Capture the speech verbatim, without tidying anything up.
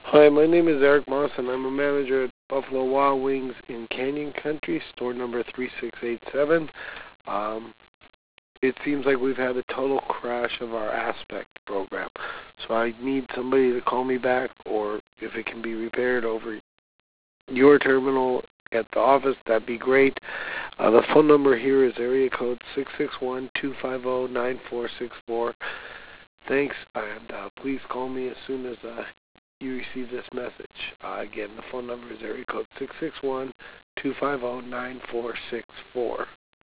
Hi, my name is Eric Moss, and I'm a manager at Buffalo Wild Wings in Canyon Country, store number three six eight seven. Um, it seems like we've had a total crash of our Aspect program, so I need somebody to call me back, or if it can be repaired over your terminal at the office, that'd be great. Uh, the phone number here is area code six six one, two five zero, nine four six four. Thanks, and uh, please call me as soon as uh, you receive this message. Uh, again, the phone number is area code six six one, two five zero, nine four six four.